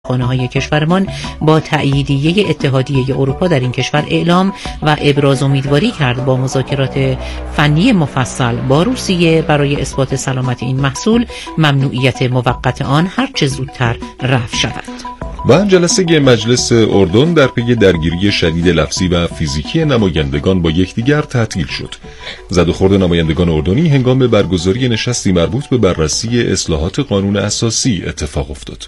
رودخانه‌های کشورمان با تأییدیه اتحادیه اروپا در این کشور اعلام و ابراز امیدواری کرد با مذاکرات فنی مفصل با روسیه برای اثبات سلامت این محصول ممنوعیت موقت آن هر چه زودتر رفع شود. و جلسه مجلس اردن در پی درگیری شدید لفظی و فیزیکی نمایندگان با یکدیگر تعطیل شد. زد و خورد نمایندگان اردنی هنگام برگزاری نشستی مربوط به بررسی اصلاحات قانون اساسی اتفاق افتاد.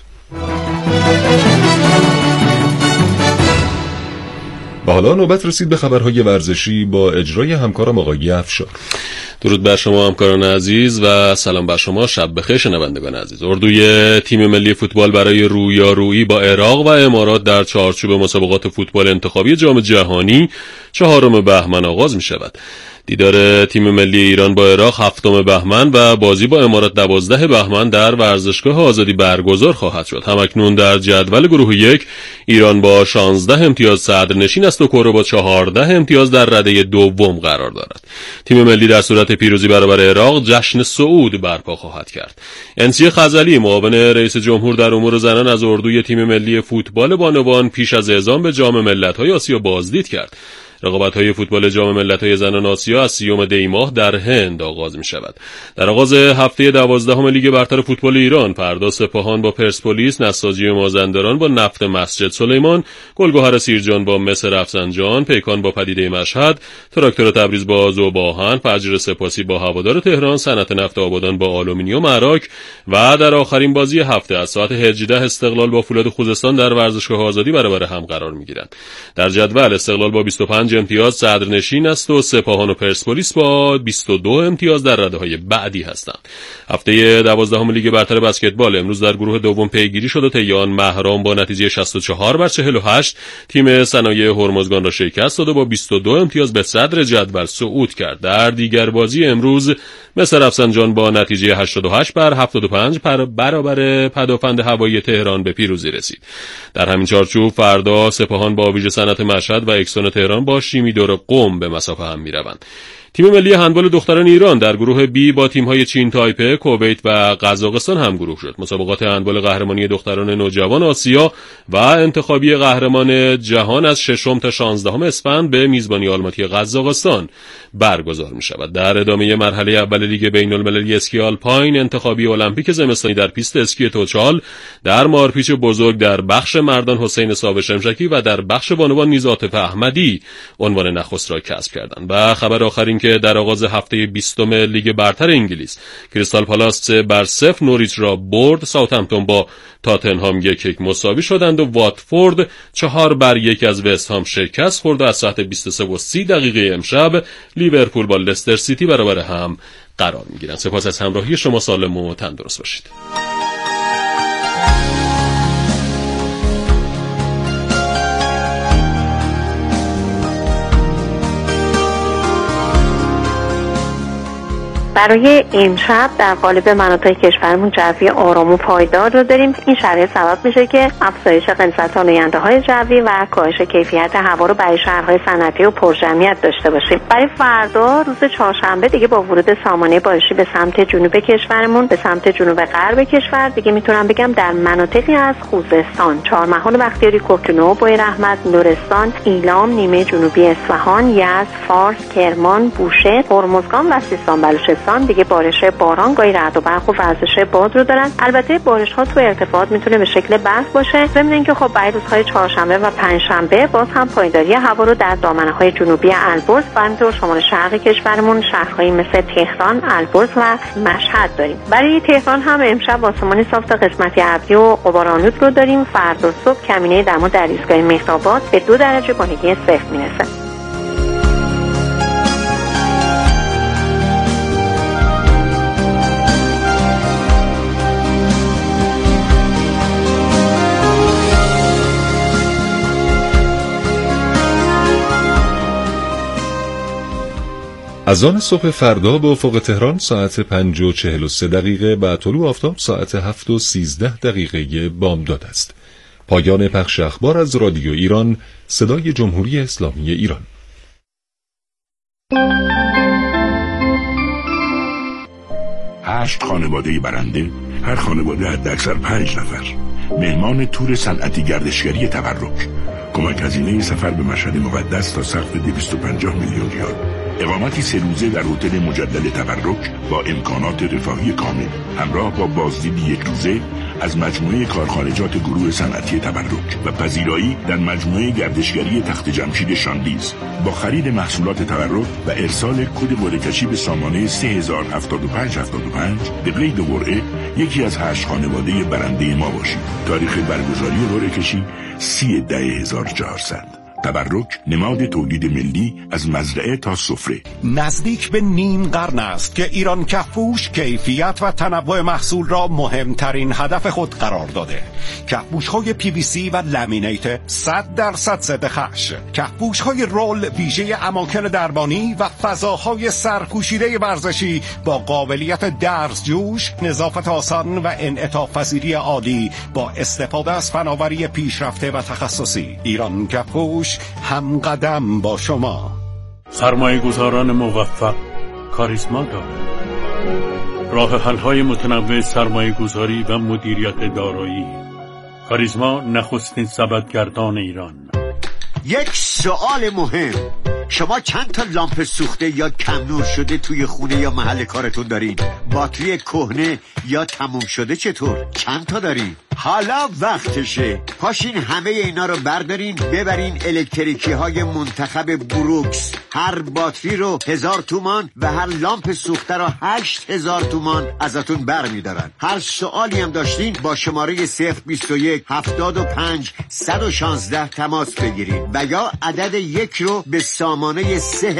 و حالا نوبت رسید به خبرهای ورزشی با اجرای همکارم آقای افشار. درود بر شما همکاران عزیز و سلام بر شما، شب بخیر شنوندگان عزیز. اردوی تیم ملی فوتبال برای رویارویی با عراق و امارات در چارچوب مسابقات فوتبال انتخابی جام جهانی 4 بهمن آغاز می شود. دیدار تیم ملی ایران با عراق 7 بهمن و بازی با امارات 12 بهمن در ورزشگاه آزادی برگزار خواهد شد. همکنون در جدول گروه 1 ایران با 16 امتیاز صدرنشین است و کره با 14 امتیاز در رده دوم قرار دارد. تیم ملی در صورت پیروزی برابر عراق جشن صعود برپا خواهد کرد. انسی خزعلی معاون رئیس جمهور در امور زنان از اردوی تیم ملی فوتبال بانوان پیش از اعزام به جام ملت‌های آسیا بازدید کرد. رقابت‌های فوتبال جام ملت‌های زنان آسیا از 30 دی ماه در هند آغاز می‌شود. در آغاز هفته 12 لیگ برتر فوتبال ایران، فردا سپاهان با پرسپولیس، نساجی مازندران با نفت مسجد سلیمان، گلگهر سیرجان با مس رفسنجان، پیکان با پدیده مشهد، تراکتور تبریز با ذوب‌آهن، فجر سپاسی با هوادار تهران، صنعت نفت آبادان با آلومینیوم عراق و در آخرین بازی هفته از ساعت 18 استقلال با فولاد خوزستان در ورزشگاه آزادی برابر هم قرار می‌گیرند. در جدول استقلال با 25 امتیاز صدرنشین است و سپاهان و پرسپولیس با 22 امتیاز در رده‌های بعدی هستند. هفته 12 لیگ برتر بسکتبال امروز در گروه دوم پیگیری شد و طیان مهران با نتیجه 64-48 تیم صنایع هرمزگان را شکست داد و با 22 امتیاز به صدر جدول صعود کرد. در دیگر بازی امروز مس رفسنجان با نتیجه 88-75 برابر پدافند هوایی تهران به پیروزی رسید. در همین چارچوب فردا سپاهان با ویژه صنعت مشهد و اکسون تهران با شیمیدور قم به مسافه هم می‌روند. تیم ملی هندبال دختران ایران در گروه بی با تیم‌های چین تایپه، کویت و قزاقستان هم گروه شد. مسابقات هندبال قهرمانی دختران نوجوان آسیا و انتخابی قهرمان جهان از 6 تا 16 اسفند به میزبانی آلماتی قزاقستان برگزار می‌شود. در ادامه مرحله اول لیگ بین‌المللی اسکی آلپاین، انتخابی المپیک زمستانی در پیست اسکی توچال، در مارپیچ بزرگ در بخش مردان حسین صاحب شمشکی و در بخش بانوان نیز عاطف احمدی عنوان نخست را کسب کردند. و خبر آخر این که در آغاز هفته 20 لیگ برتر انگلیس، کریستال پالاس بر 0 نوریچ را برد، ساوثهمپتون با تاتنهام 1-1 مساوی شدند و واتفورد 4-1 از وست هام شکست خورد و از ساعت 23:30 امشب لیورپول با لستر سیتی برابر هم قرار می‌گیرند. سپاس از همراهی شما، سالم و تندرست باشید. برای امشب در قالب مناطق کشورمون جوی آرام و پایدار رو داریم. این شرایط سبب میشه که افزایش غلظت آلوده‌های جوی و کاهش کیفیت هوا رو برای شهرهای صنعتی و پرجمعیت داشته باشیم. برای فردا روز چهارشنبه دیگه با ورود سامانه بارشی به سمت جنوب کشورمون، به سمت جنوب غرب کشور، دیگه میتونم بگم در مناطقی از خوزستان، چهارمحال بختیاری، کوهگیرو، بویراحمد، لرستان، ایلام، نیمه جنوبی اصفهان، یزد، فارس، کرمان، بوشهر، هرمزگان و سیستان بلوچستان دیگه بارش باران، گاهی رعد و برق و وزش باد رو دارن. البته بارش ها تو ارتفاعات میتونه به شکل برف باشه. ضمن اینکه خب برای روزهای چهارشنبه و پنجشنبه باز هم پایداری هوا رو در دامنه‌های جنوبی البرز و همینطور شمال شرق کشورمون شهرهایی مثل تهران، البرز و مشهد داریم. برای تهران هم امشب آسمانی صاف تا قسمتی ابری و غبارآلود رو داریم. فردا صبح کمینه دما در ایستگاه مهرآباد به 2 درجه بانگی صفر میرسه. از آن صبح فردا به افق تهران ساعت 5:43 و طلوع آفتاب ساعت 7:13 بامداد است. پایان پخش اخبار از رادیو ایران، صدای جمهوری اسلامی ایران. 8 خانواده برنده، هر خانواده حداکثر 5 نفر. مهمان تور صنعتی گردشگری تبرک. کمک هزینه سفر به مشهد مقدس تا سقف 250 میلیون ریال. اقامتی 3 روزه در هتل مجدد تبرک با امکانات رفاهی کامل، همراه با بازدید 1 روزه از مجموعه کارخانجات گروه صنعتی تبرک و پذیرایی در مجموعه گردشگری تخت جمشید شاندیز. با خرید محصولات تبرک و ارسال کد قرعه‌کشی به سامانه 307575 به قید قرعه یکی از 8 خانواده برنده ما باشید. تاریخ برگزاری قرعه‌کشی 30/10/1400. تبرک نماد تولید ملی از مزرعه تا سفره. نزدیک به نیم قرن است که ایران کفپوش کیفیت و تنوع محصول را مهمترین هدف خود قرار داده. کفپوش‌های PVC و لامینیت 100% ضد خش، کفپوش‌های رول ویژه اماکن دربانی و فضاهای سرپوشیده ورزشی با قابلیت درز جوش، نظافت آسان و انعطاف پذیری عالی با استفاده از فناوری پیشرفته و تخصصی. ایران کفپوش هم قدم با شما. سرمایه گذاران موفق کاریزما دارند. راه حل‌های متنوع سرمایه گذاری و مدیریت دارایی. کاریزما نخستین سبدگردان ایران. یک سوال مهم، شما چند تا لامپ سوخته یا کم نور شده توی خونه یا محل کارتون دارین؟ باتری کهنه یا تموم شده چطور؟ چند تا دارین؟ حالا وقتشه پاشین همه اینا رو بردارین ببرین الکتریکی های منتخب بروکس. هر باتری رو 1000 تومان و هر لامپ سوخته رو 8000 تومان ازتون برمیدارن. هر سوالی هم داشتین با شماره 021 75 116 تماس بگیرین و یا عدد 1 رو به سامانه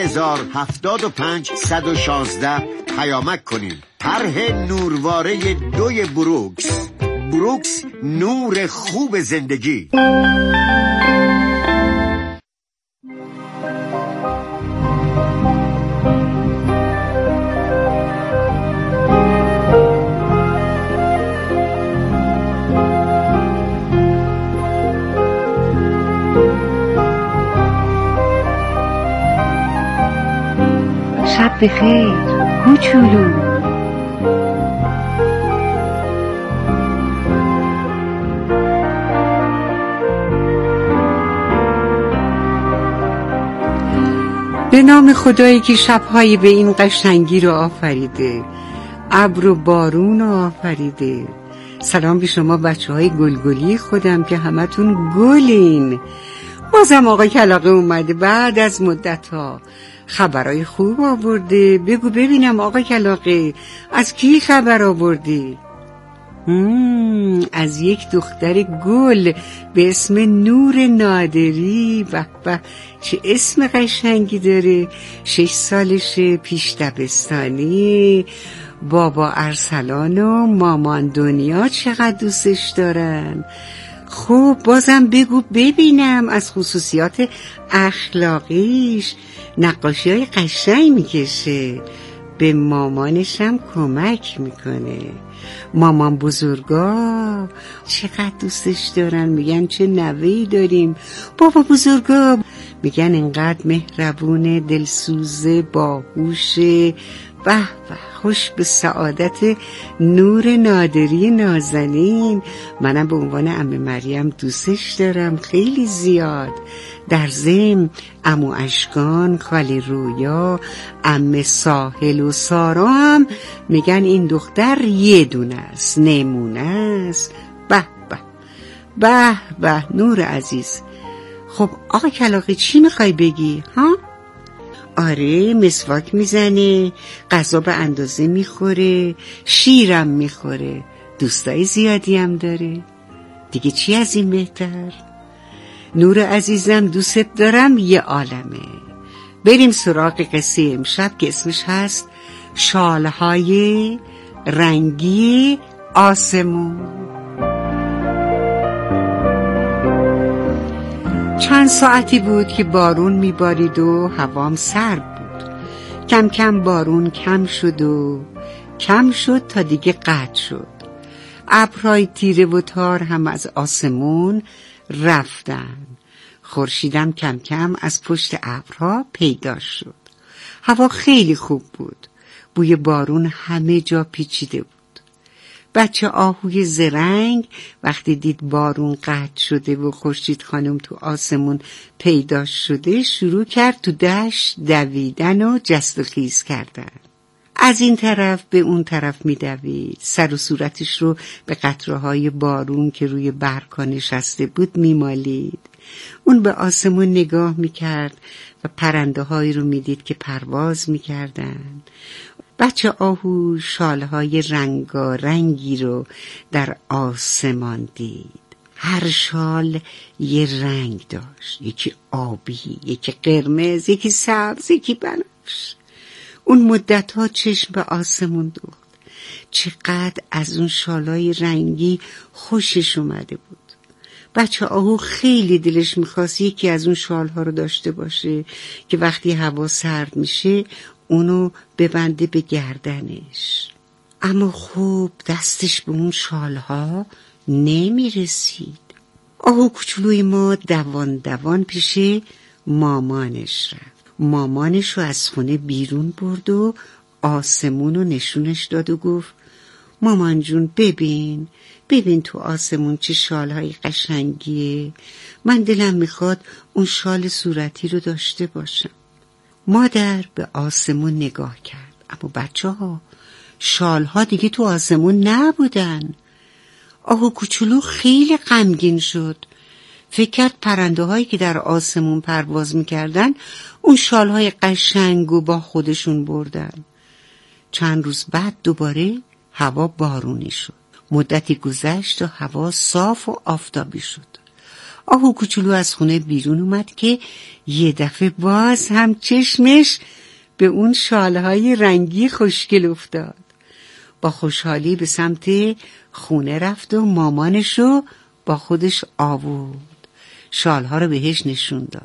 3075 116 پیامک کنین. طرح نورواره 2 بروکس. بروکس، نور خوب زندگی. شب بخیر کوچولو. به نام خدایی که شب‌های به این قشنگی رو آفریده، ابر و بارون رو آفریده. سلام به شما بچه‌های گلگلی خودم که همتون گلین. بازم آقا کلاغه اومده بعد از مدت‌ها خبرای خوب آورده. بگو ببینم آقا کلاغه از کی خبر آوردی؟ از یک دختر گل به اسم نور نادری. به به چه اسم قشنگی داره. 6 سالشه، پیش دبستانی. بابا ارسلان و مامان دنیا چقدر دوستش دارن. خب بازم بگو ببینم از خصوصیات اخلاقیش. نقاشی های قشنگ میکشه، به مامانشم کمک میکنه. مامان بزرگا چقدر دوستش دارن، میگن چه نوه‌ای داریم. بابا بزرگا میگن انقدر مهربونه، دلسوزه، باهوشه. به به خوش به سعادت نور نادری نازنین. منم به عنوان عمه مریم دوستش دارم خیلی زیاد. در ضمن عمو اشکان، خاله رویا، عمه ساحل و سارا هم میگن این دختر یه دونه است، نمونه است. به به به به نور عزیز. خب آقا کلاغی چی میخوای بگی ها؟ آره مسواک میزنه، غذا به اندازه میخوره، شیرم میخوره، دوستای زیادی هم داره. دیگه چی از این بهتر؟ نور عزیزم دوست دارم یه عالمه. بریم سراغ قصه امشب که اسمش هست شالهای رنگی آسمون. چند ساعتی بود که بارون میبارید و هوام سرد بود. کم کم بارون کم شد تا دیگه قطع شد. ابرهای تیره و تار هم از آسمون رفتن. خورشیدم کم کم از پشت ابرها پیدا شد. هوا خیلی خوب بود. بوی بارون همه جا پیچیده بود. بچه آهوی زرنگ وقتی دید بارون قطع شده و خورشید خانم تو آسمون پیدا شده، شروع کرد تو دشت دویدن و جست و خیز کردن. از این طرف به اون طرف می‌دوید، سر و صورتش رو به قطره‌های بارون که روی برگ‌ها نشسته بود می‌مالید. اون به آسمون نگاه می‌کرد و پرنده‌هایی رو می‌دید که پرواز می‌کردن. بچه آهو شالهای رنگارنگی رو در آسمان دید. هر شال یه رنگ داشت، یکی آبی، یکی قرمز، یکی سبز، یکی بنفش. اون مدت‌ها چشم به آسمون دوخت. چقدر از اون شالهای رنگی خوشش اومده بود. بچه آهو خیلی دلش می‌خواست یکی از اون شالها رو داشته باشه که وقتی هوا سرد میشه اونو ببنده به گردنش. اما خوب دستش به اون شالها نمیرسید. آهو کوچولوی ما دوان دوان پیش مامانش رفت. مامانش رو از خونه بیرون برد و آسمون رو نشونش داد و گفت مامان جون ببین تو آسمون چه شالهای قشنگیه. من دلم میخواد اون شال صورتی رو داشته باشم. مادر به آسمون نگاه کرد، اما بچه‌ها شالها دیگه تو آسمون نبودن. آهو کوچولو خیلی غمگین شد. فکر کرد پرنده هایی که در آسمون پرواز میکردن اون شالهای قشنگو با خودشون بردن. چند روز بعد دوباره هوا بارونی شد. مدتی گذشت و هوا صاف و آفتابی شد. آهو کوچولو از خونه بیرون اومد که یه دفعه باز هم چشمش به اون شالهای رنگی خوشگل افتاد. با خوشحالی به سمت خونه رفت و مامانشو با خودش آورد. شالها رو بهش نشون داد.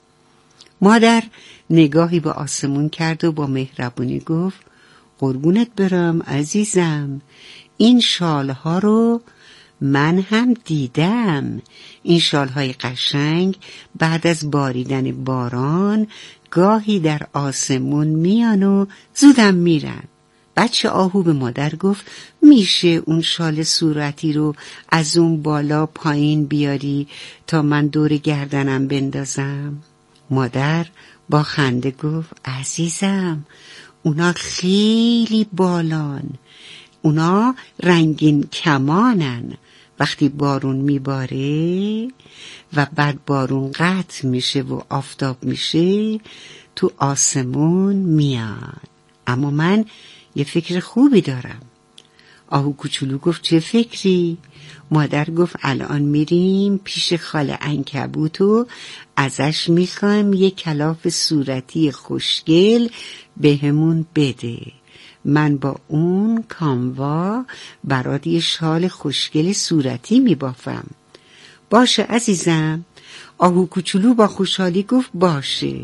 مادر نگاهی به آسمون کرد و با مهربونی گفت قربونت برم عزیزم، این شالها رو من هم دیدم. این شالهای قشنگ بعد از باریدن باران گاهی در آسمون میان و زودم میرن. بچه آهو به مادر گفت میشه اون شال صورتی رو از اون بالا پایین بیاری تا من دور گردنم بندازم؟ مادر با خنده گفت عزیزم اونا خیلی بالان، اونا رنگین کمانن. وقتی بارون میباره و بعد بارون قطع میشه و آفتاب میشه تو آسمون میان. اما من یه فکر خوبی دارم. آهو کوچولو گفت چه فکری؟ مادر گفت الان میریم پیش خاله عنکبوت و ازش میخوایم یه کلاف صورتی خوشگل بهمون بده. من با اون کاموا برات یه شال خوشگل صورتی میبافم. باشه عزیزم. آهو کوچولو با خوشحالی گفت باشه.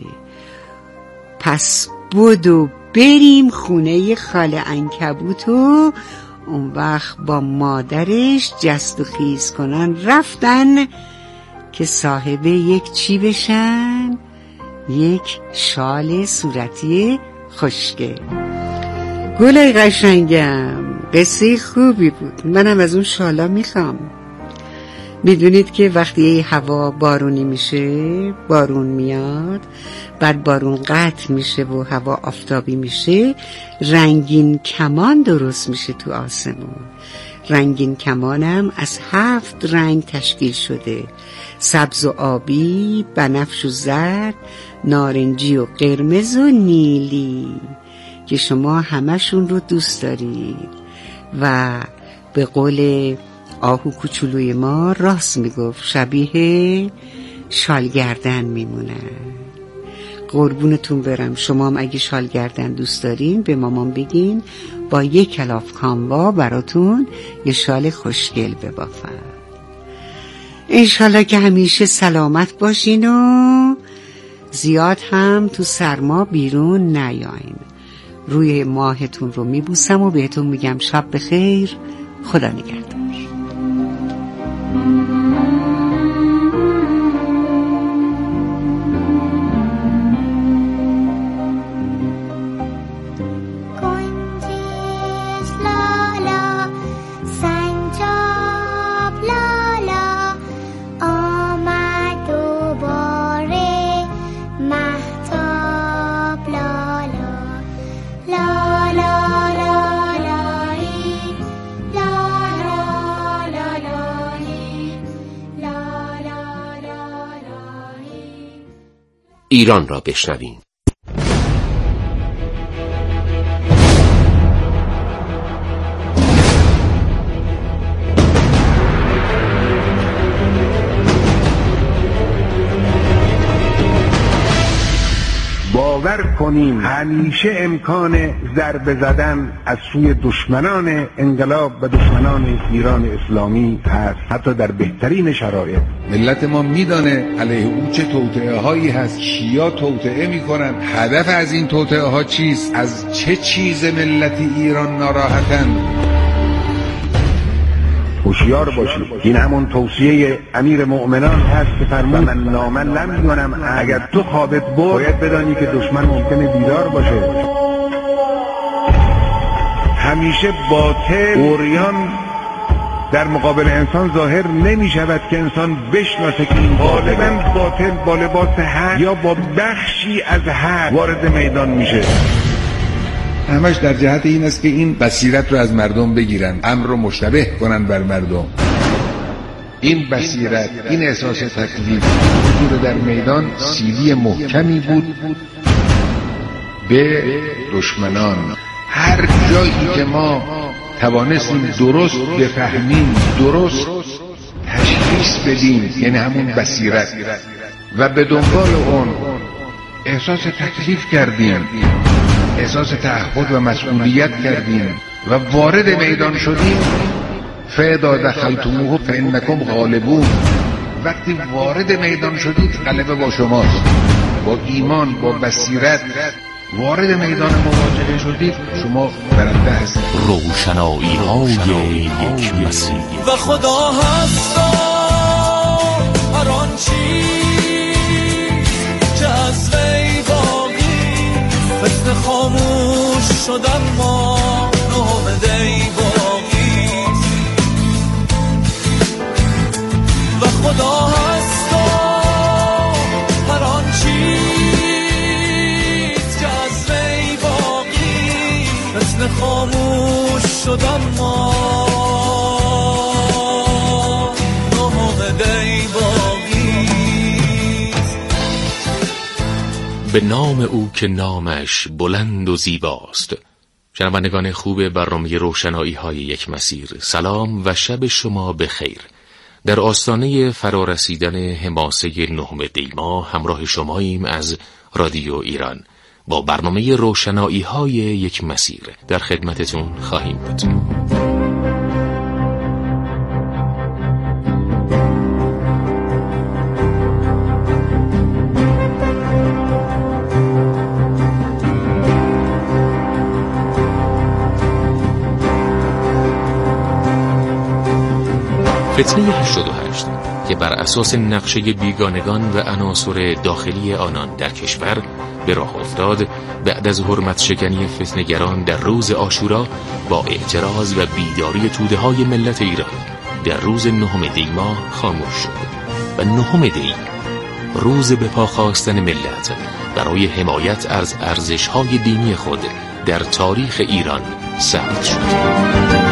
پس بدو بریم خونه خاله عنکبوت و اون وقت با مادرش جست و خیز کنن رفتن که صاحب یک چی بشن؟ یک شال صورتی خوشگل. گلای قشنگم، قصه خوبی بود. منم از اون شالا میخوام. میدونید که وقتی هوا بارونی میشه، بارون میاد، بعد بارون قطع میشه و هوا آفتابی میشه، رنگین کمان درست میشه تو آسمون. رنگین کمانم از 7 رنگ تشکیل شده: سبز و آبی، بنفش و زرد، نارنجی و قرمز و نیلی، که شما همشون رو دوست دارید. و به قول آهو کوچولوی ما راست میگفت، شبیه شالگردن میمونن. قربونتون برم. شما هم اگه شالگردن دوست دارین به مامان بگین با یک کلاف کاموا براتون یه شال خوشگل ببافن. انشالله که همیشه سلامت باشین و زیاد هم تو سرما بیرون نیاین. روی ماهتون رو میبوسم و بهتون میگم شب بخیر، خدا نگهدار. ایران را بشنویم. باور کنیم همیشه امکان ضربه زدن از سوی دشمنان انقلاب و دشمنان ایران اسلامی هست، حتی در بهترین شرایط. ملت ما میدانه علیه او چه توطئه هایی هست، کیا توطئه میکنن، هدف از این توطئه ها چیست، از چه چیز ملت ایران ناراحتن. هوشیار باشید، این همون توصیه امیر مؤمنان هست که فرمود من نامن لم یونم، اگر تو خوابت برد باید بدانی که دشمن ممکنه بیدار باشه. همیشه باطل اوریان در مقابل انسان ظاهر نمی شود که انسان بشناسه که این غالباً باطل با لباس حق یا با بخشی از حق وارد میدان میشه. همش در جهت این است که این بصیرت رو از مردم بگیرن، امر رو مشتبه کنن بر مردم. این بصیرت، این احساس تکلیف حضور در میدان سیلی محکمی بود به دشمنان. هر جایی که ما توانستیم درست بفهمیم، درست تشخیص بدیم، یعنی همون بصیرت، و به دنبال اون احساس تکلیف کردیم، احساس تعهد و مسئولیت کردیم و وارد میدان شدیم، فاذا دخلتموه فانکم غالبون. وقتی وارد میدان شدید غلبه با شماست. با ایمان، با بصیرت وارد میدان مواجهه شدید، شما برنده هستید. روشنایی های یک مسیح و خدا هستا هر آن چی که از وی باقی فتن خاموش شدن ما نامدهی باقی و خدا هستا هر آن چیز که از وی باقی فتن خاموش شدن ما نامدهی باقی. به نام او که نامش بلند و زیباست. شنوندگان خوب برنامه روشنایی های یک مسیر، سلام و شب شما بخیر. در آستانه فرارسیدن حماسه 9 دی‌ماه همراه شماییم از رادیو ایران. با برنامه روشنایی های یک مسیر در خدمتتون خواهیم بود. فتنه 88 که بر اساس نقشه بیگانگان و عناصر داخلی آنان در کشور به راه افتاد، بعد از حرمت شکنی فتنه‌گران در روز عاشورا با اعتراض و بیداری توده‌های ملت ایران در روز 9 دی‌ماه خاموش شد و 9 دی روز به پا خواستن ملت برای حمایت از ارزش‌های دینی خود در تاریخ ایران ثبت شد.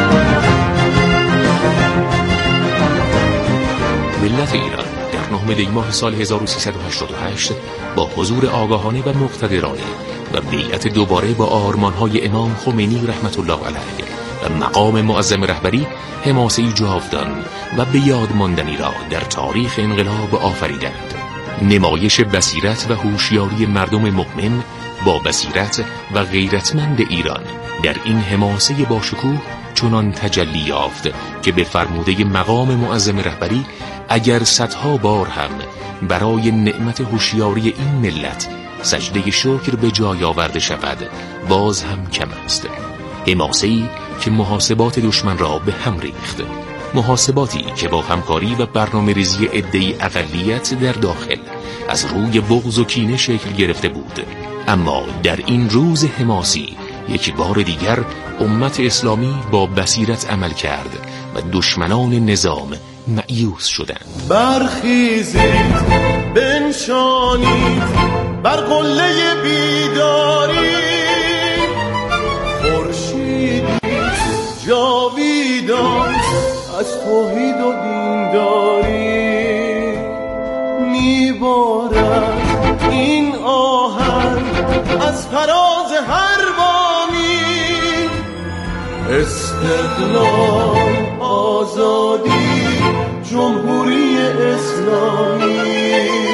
ملت ایران در 9 دی‌ماه سال 1388 با حضور آگاهانه و مقتدرانه و بیعت دوباره با آرمان‌های امام خمینی رحمت الله علیه و مقام معظم رهبری، حماسه‌ای جاودان و به یاد ماندنی را در تاریخ انقلاب آفریدند. نمایش بصیرت و هوشیاری مردم مؤمن با بصیرت و غیرتمند ایران در این حماسه با شکوه چنان تجلی یافت که به فرموده مقام معظم رهبری اگر صدها بار هم برای نعمت هوشیاری این ملت سجده شکر به جای آورده شود، باز هم کم است. حماسه‌ای که محاسبات دشمن را به هم ریخت، محاسباتی که با همکاری و برنامه‌ریزی عده‌ای اقلیت در داخل از روی بغض و کینه شکل گرفته بود. اما در این روز حماسی یک بار دیگر امت اسلامی با بصیرت عمل کرد و دشمنان نظام مأیوس شدند. برخیزید بنشانید بر قله بیداری، خورشیدی جاویدان از توحید و دینداری، میبارد این از فراز هر بامی. استقلال، آزادی، جمهوری اسلامی.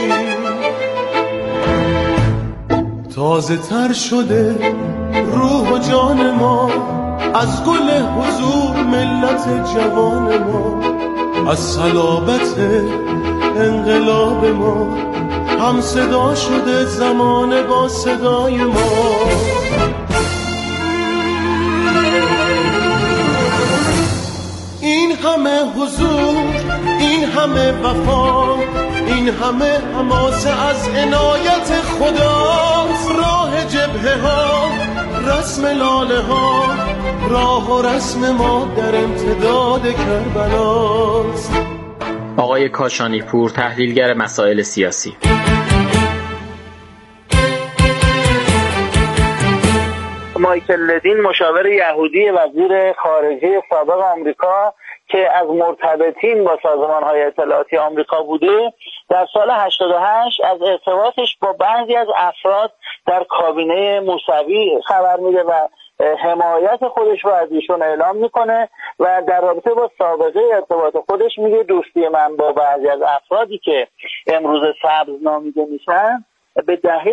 تازه تر شده روح و جان ما از گل حضور ملت جوان ما، از صلابت انقلاب ما هم صدا شده زمان با صدای ما. این همه حضور، این همه وفا، این همه حماسه از عنایت خداست. راه جبهه ها، رسم لاله ها، راه و رسم ما در امتداد کربلاست. آقای کاشانی پور، تحلیلگر مسائل سیاسی. مایکل لدین، مشاور یهودی وزیر خارجه سابق آمریکا که از مرتبطین با سازمان‌های اطلاعاتی آمریکا بوده، در سال 88 از ارتباطش با بعضی از افراد در کابینه موسوی خبر میده و حمایت خودش رو از ایشون اعلام میکنه و در رابطه با سابقه ارتباط خودش میگه دوستی من با بعضی از افرادی که امروز سبز نامیده میشن به دهه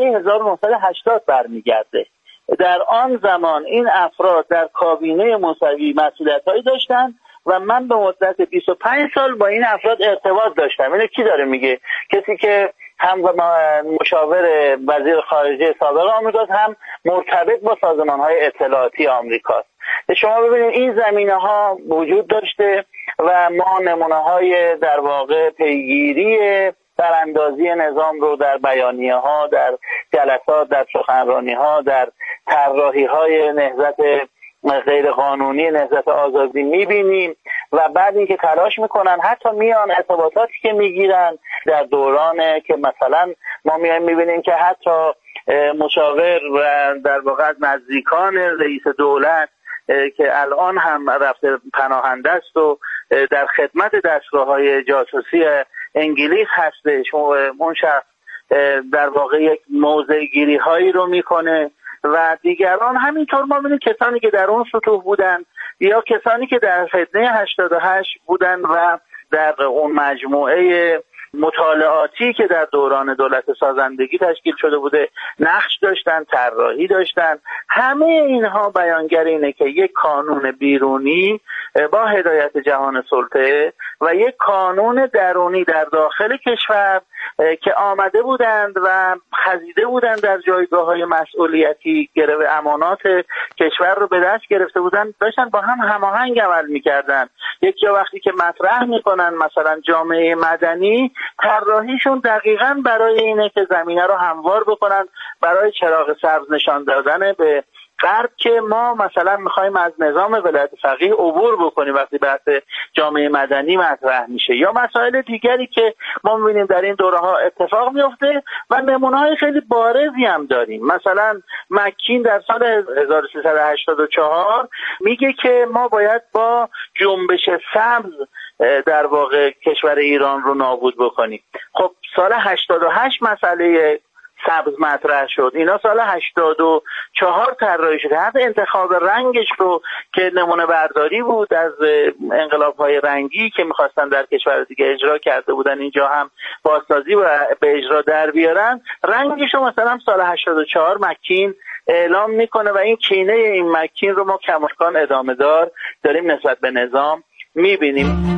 1980 برمیگرده. در آن زمان این افراد در کابینه موسوی مسئولیت‌هایی داشتن و من به مدت 25 سال با این افراد ارتباط داشتم. اینو کی داره میگه؟ کسی که هم مشاور وزیر خارجه سابق آمریکاست، هم مرتبط با سازمان‌های اطلاعاتی آمریکاست. شما ببینید این زمینه‌ها وجود داشته و ما نمونه‌های در واقع پیگیری براندازی نظام رو در بیانیه‌ها، در جلسات، در سخنرانی‌ها، در طراحی‌های نهضت غیر قانونی نهضت آزادی می‌بینیم و بعد اینکه تلاش میکنن حتی میان ارتباطاتی که میگیرن در دورانه که مثلا ما می‌بینیم که حتی مشاور و در واقع نزدیکان رئیس دولت که الان هم رفته پناهنده است و در خدمت دستگاه‌های جاسوسی انگلیس هستش، اون شخص در واقع یک موضع‌گیری هایی رو میکنه و دیگران همینطور. ما می‌بینیم کسانی که در اون سطوح بودن یا کسانی که در فتنه 88 بودن و در اون مجموعه مطالعاتی که در دوران دولت سازندگی تشکیل شده بوده نقش داشتن، طراحی داشتن، همه اینها بیانگر اینه که یک قانون بیرونی با هدایت جهان سلطه و یک قانون درونی در داخل کشور که آمده بودند و خزیده بودند در جایگاه‌های مسئولیتی، امانات کشور رو به دست گرفته بودند، داشتن با هم هماهنگ عمل می‌کردند. یک جا وقتی که مطرح می‌کنن مثلا جامعه مدنی، طراحیشون دقیقاً برای اینه که زمینه رو هموار بکنن برای چراغ سبز نشان دادن به غرب که ما مثلا میخوایم از نظام ولایت فقیه عبور بکنیم وقتی بحث جامعه مدنی مطرح میشه، یا مسائل دیگری که ما میبینیم در این دوره ها اتفاق میفته و نمونه‌های خیلی بارزی هم داریم. مثلا مکین در سال 1384 میگه که ما باید با جنبش سبز در واقع کشور ایران رو نابود بکنیم. خب سال 88 مسئله سبز مطرح شد، اینا سال 84 طراحی شده. حتی انتخاب رنگش رو که نمونه برداری بود از انقلاب‌های رنگی که می‌خواستن در کشور دیگه اجرا کرده بودن، اینجا هم بازسازی و به اجرا در بیارن، رنگش رو مثلا سال 84 مکین اعلام میکنه و این کینه این مکین رو ما کماکان ادامه دار داریم نسبت به نظام می‌بینیم.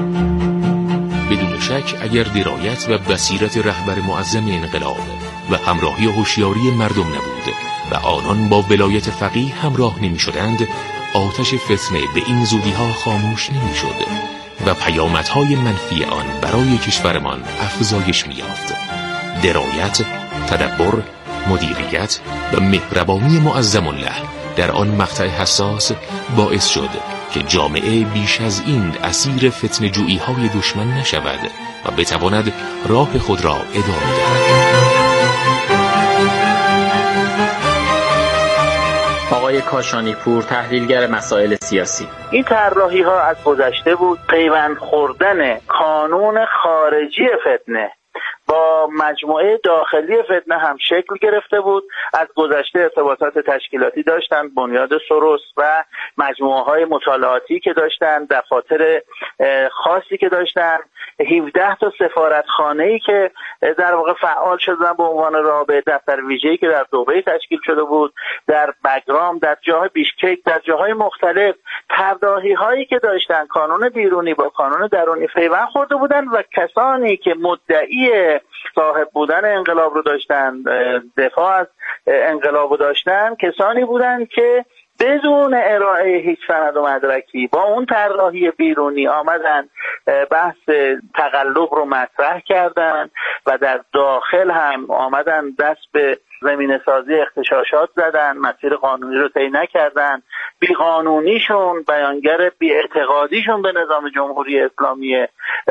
بدون شک اگر درایت و بصیرت رهبر معظم انقلاب و همراهی و هوشیاری مردم نبود و آنان با ولایت فقیه همراه نمی شدند، آتش فتنه به این زودی ها خاموش نمی شد و پیامدهای منفی آن برای کشورمان افزایش می یافت. درایت، تدبر، مدیریت و مهربانی معظم الله در آن مقطع حساس باعث شد که جامعه بیش از این اسیر فتنه جویی های دشمن نشود و بتواند راه خود را ادامه دهد. آقای کاشانی پور، تحلیلگر مسائل سیاسی. این طراحی ها از گذشته بود. پیوند خوردن قانون خارجی فتنه با مجموعه داخلی فتنه هم شکل گرفته بود. از گذشته ارتباطات تشکیلاتی داشتن، بنیاد سروس و مجموعه های مطالعاتی که داشتن، دفاتر خاصی که داشتن، 17 تا سفارتخانه‌ای که در واقع فعال شدن به عنوان رابطه، دفتر ویژه‌ای که در دبی تشکیل شده بود، در بگرام، در جاهای بیشکک، در جاهای مختلف، طراحی‌هایی که داشتن، کانون بیرونی با کانون درونی پیوند خورده بودن و کسانی که مدعی صاحب بودن انقلاب رو داشتن، دفاع از انقلاب رو داشتن، کسانی بودن که بدون ارائه هیچ سند و مدرکی با اون طراحی بیرونی آمدن بحث تقلب رو مطرح کردن و در داخل هم آمدن دست به زمینه سازی اغتشاشات زدن، مسیر قانونی رو طی نکردن، بیقانونیشون، بیانگر بی‌اعتقادیشون به نظام جمهوری اسلامی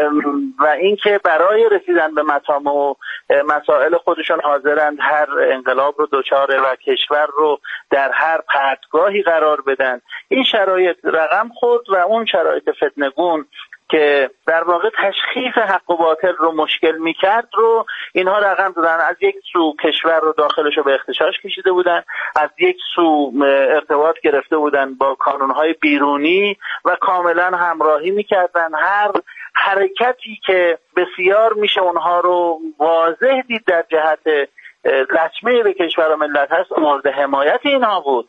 و اینکه برای رسیدن به مطامع و مسائل خودشون حاضرند هر انقلاب رو دچار و کشور رو در هر پرتگاهی قرار بدن. این شرایط رقم خورد و اون شرایط فتنه‌گون که در واقع تشخیص حق و باطل رو مشکل میکرد رو اینها رقم دادن. از یک سو کشور رو داخلش رو به اغتشاش کشیده بودن، از یک سو ارتباط گرفته بودن با کانونهای بیرونی و کاملا همراهی میکردن. هر حرکتی که بسیار میشه اونها رو واضح دید در جهت لطمه به کشور و ملت هست، مورد حمایت اینها بود.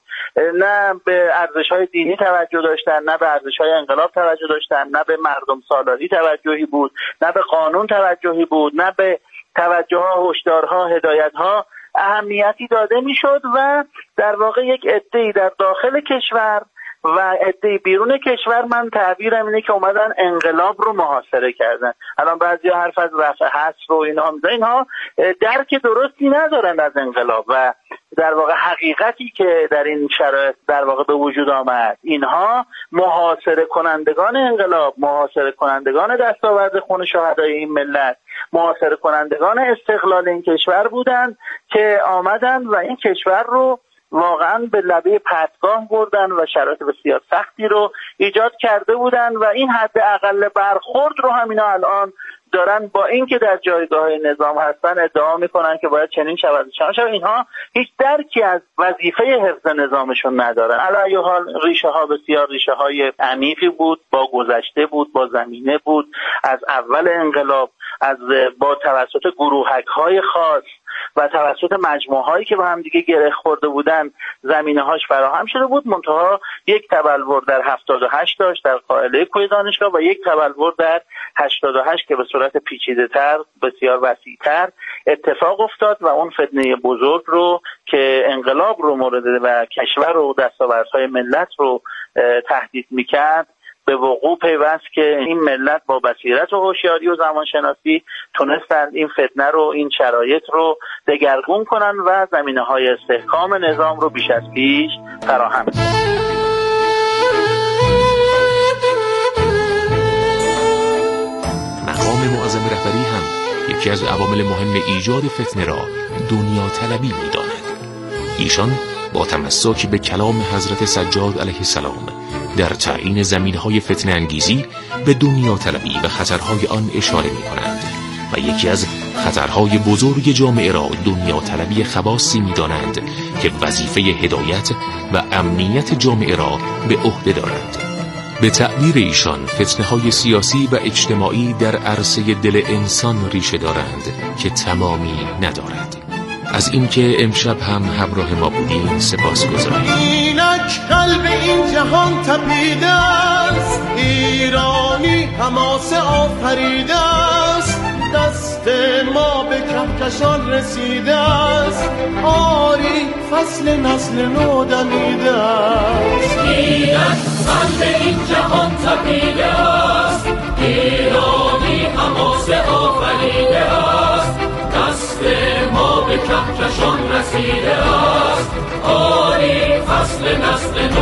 نه به ارزش‌های دینی توجه داشتن، نه به ارزش‌های انقلاب توجه داشتن، نه به مردم سالاری توجهی بود، نه به قانون توجهی بود، نه به توجه‌ها، هشدارها، هدایت‌ها اهمیتی داده میشد و در واقع یک عده‌ای در داخل کشور و عده‌ای بیرون کشور، من تعبیرم اینه که اومدن انقلاب رو محاصره کردن. الان بعضیا حرف از رفع حصر رو اینها درک درستی ندارن از انقلاب و در واقع حقیقتی که در این شرایط در واقع به وجود آمد، اینها محاصره کنندگان انقلاب، محاصره کنندگان دستاورد خون شهدای این ملت، محاصره کنندگان استقلال این کشور بودند که آمدن و این کشور رو واقعا به لبه پرتگاه بردن و شرایط بسیار سختی رو ایجاد کرده بودن و این حد اقل برخورد رو هم اینا الان دارن با اینکه در جایگاه نظام هستن ادعا میکنن که باید چنین شود. اینها هیچ درکی از وظیفه حفظ نظامشون ندارن. علی حال ریشه ها بسیار ریشه های عمیقی بود، با گذشته بود، با زمینه بود، از اول انقلاب، از با توسط گروهک های خاص و توسط مجموعه هایی که با هم دیگه گره خورده بودن زمینه هاش فراهم شده بود. منتها یک تبلور در 78 داشت در قائله کوه دانشگاه و یک تبلور در 88 که به صورت پیچیده تر، بسیار وسیع تر اتفاق افتاد و اون فتنه بزرگ رو که انقلاب رو مورد و کشور و دستاوردهای ملت رو تهدید میکرد به وقوع پیوست که این ملت با بصیرت و هوشیاری و زمانشناسی تونستند این فتنه رو، این شرایط رو دگرگون کنن و زمینه‌های استحکام نظام رو بیش از پیش فراهم کنن. مقام معظم رهبری هم یکی از عوامل مهم ایجاد فتنه را دنیا طلبی می‌داند. ایشان با تمسک به کلام حضرت سجاد علیه السلام در تعیین زمینهای فتنه انگیزی به دنیا طلبی و خطرهای آن اشاره می کنند و یکی از خطرهای بزرگ جامعه را دنیا طلبی خواصی می دانند که وظیفه هدایت و امنیت جامعه را به عهده دارند. به تعبیر ایشان فتنه‌های سیاسی و اجتماعی در عرصه دل انسان ریشه دارند که تمامی ندارد. از اینکه امشب هم همراه ما بودین سپاسگزاریم. اینک قلب این جهان تپیده است، ایرانی حماسه آفریده است، دست ما به کهکشان رسیده است، آری فصل نسل نو دمیده است. اینک قلب این جهان تپیده است، ایرانی حماسه آفریده است، دست ما به کهکشان رسیده است، آری فصل نسل نو